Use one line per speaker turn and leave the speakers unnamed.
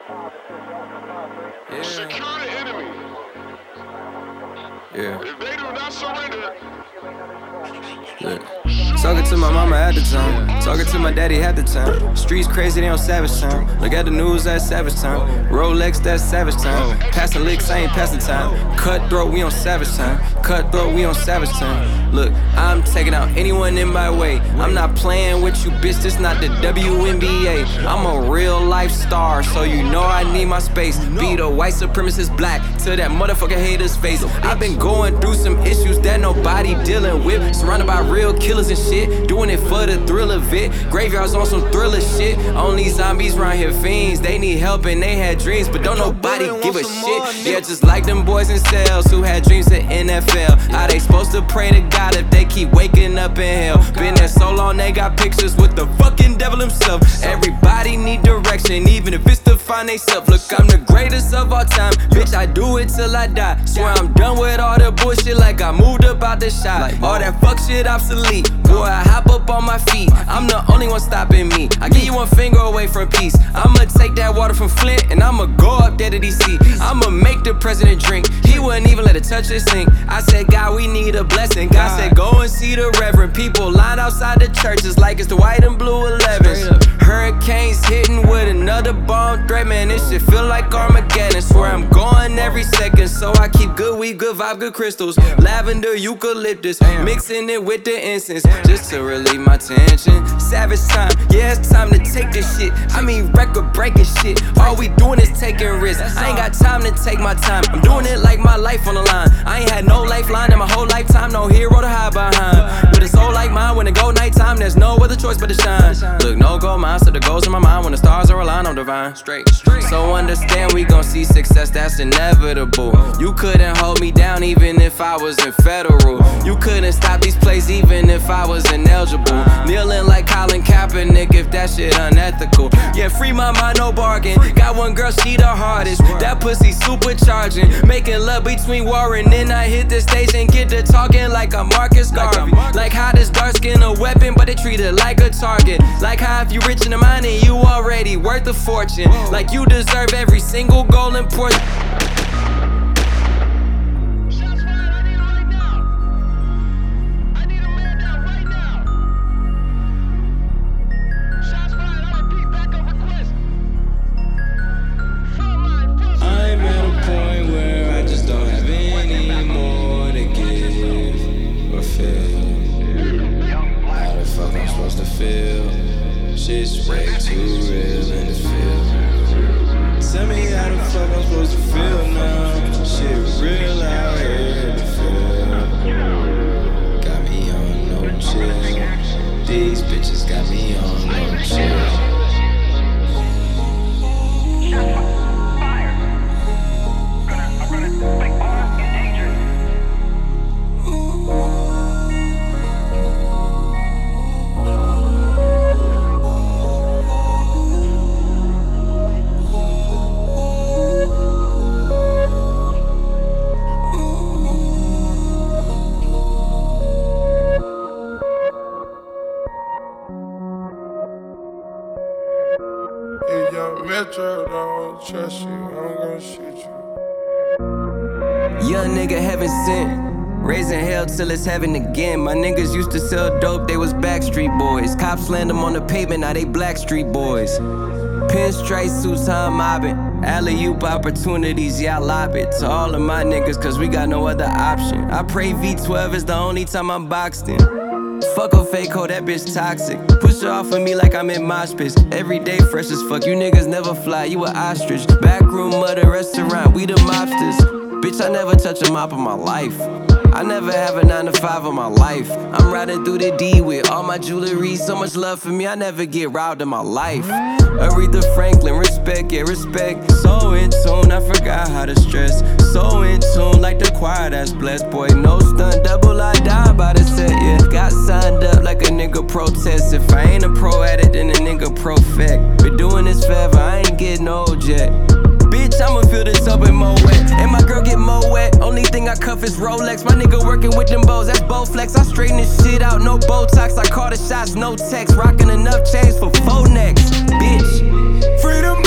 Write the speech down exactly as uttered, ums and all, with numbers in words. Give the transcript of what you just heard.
Yeah.
Secure the enemy.
Yeah.
If they do not surrender,
Look. Talking to my mama at the time, talking to my daddy at the time. Streets crazy, they on savage time. Look at the news, that's savage time. Rolex, that's savage time. Passing licks, I ain't passing time. Cutthroat, we on savage time. Cutthroat, we on savage time. Look, I'm taking out anyone in my way. I'm not playing with you, bitch, this not the W N B A. I'm a real life star, so you know I need my space. Be the white supremacist black to that motherfucker hater's face. I've been going through some issues that nobody dealing with. Surrounded by real killers and shit, doing it for the thrill of it. Graveyards on some thriller shit. Only zombies round here fiends. They need help and they had dreams, but don't nobody give a shit. Yeah, just like them boys in cells who had dreams of N F L. How they supposed to pray to God if they keep waking up in hell? Been there so long they got pictures with the fucking devil himself. Everybody need direction, even if it's to find they self. Look, I'm the greatest of all time, bitch, I do it till I die. Swear I'm done with all the bullshit, like I moved up out the shot. All that fuck shit obsolete, boy, I hop up on my feet. I'm the only one stopping me. I give you one finger away from peace. I'ma take that water from Flint and I'ma go up there to D C. I'ma make the president drink, he wouldn't even let it touch his sink. I said, God, we need a blessing. God said, go and see the reverend. People lined outside the churches like it's the white and blue elevens. Hurricanes hitting with another bomb threat, man, this shit feel like Armageddon. Swear I'm going every second, so I keep good weed, good vibe, good crystals. Lavender, eucalyptus, mixing it with the incense, just to relieve my tension. Savage time, yeah, it's time to take this shit. I mean record breaking shit. All we doing is taking risks. I ain't got time to take my time. I'm doing it like my life on the line. I ain't had no lifeline in my whole lifetime, no hero to hide behind. But it's all like mine, when it go nighttime, there's no other choice but to shine. Look, no gold mine, so the goals in my mind when the stars are aligned, I'm divine. Straight, straight. So understand we gon' see success, that's inevitable. You couldn't hold me down even if I was in federal. You couldn't stop these plays even if I was ineligible. Kneeling like Colin Kaepernick if that shit unethical. Yeah, free my mind, no bargain. Got one girl, she the hardest. That pussy supercharging. Making love between Warren. Then I hit the stage and get to talking like I'm Marcus Garvey. Like how this dark skin a weapon, but they treat it like a target. Like how if you rich in the mind and you already worth a fortune. Like you deserve every single golden portion.
Shit's way too real in the field. Tell me how the fuck I'm supposed to feel now. Shit real out here in the field. Got me on no chill. These bitches got me on no chill.
if young Metro don't trust you, I'm gonna shoot you.
Young nigga heaven sent, raising hell till it's heaven again. My niggas used to sell dope, they was Backstreet Boys. Cops land them on the pavement, now they Blackstreet Boys. Pinstripe suits, how I'm mobbing. Alley-oop opportunities, yeah, I lob it to all of my niggas, cause we got no other option. I pray V twelve is the only time I'm boxed in. Fuck a fake hoe, that bitch toxic. Push her off of me like I'm in mosh pits. Every day fresh as fuck, you niggas never fly, you a ostrich. Backroom of the restaurant, we the mobsters. Bitch, I never touch a mop in my life. I never have a nine to five in my life. I'm riding through the D with all my jewelry. So much love for me, I never get robbed in my life. Aretha Franklin, respect, yeah, respect. So in tune, I forgot how to stress. So in tune, like the choir that's blessed. Boy, no stunt double, I die by the set, yeah. Got signed up like a nigga protest. If I ain't a pro at it, then a nigga perfect. Been doing this forever, I ain't getting old yet. Bitch, I'ma fill this up with more wet. And my girl get more wet. Only thing I cuff is Rolex. My nigga working with them bows, that's Bowflex. I straighten this shit out, no Botox. I call the shots, no text. Rocking enough chains for four necks, bitch.
Freedom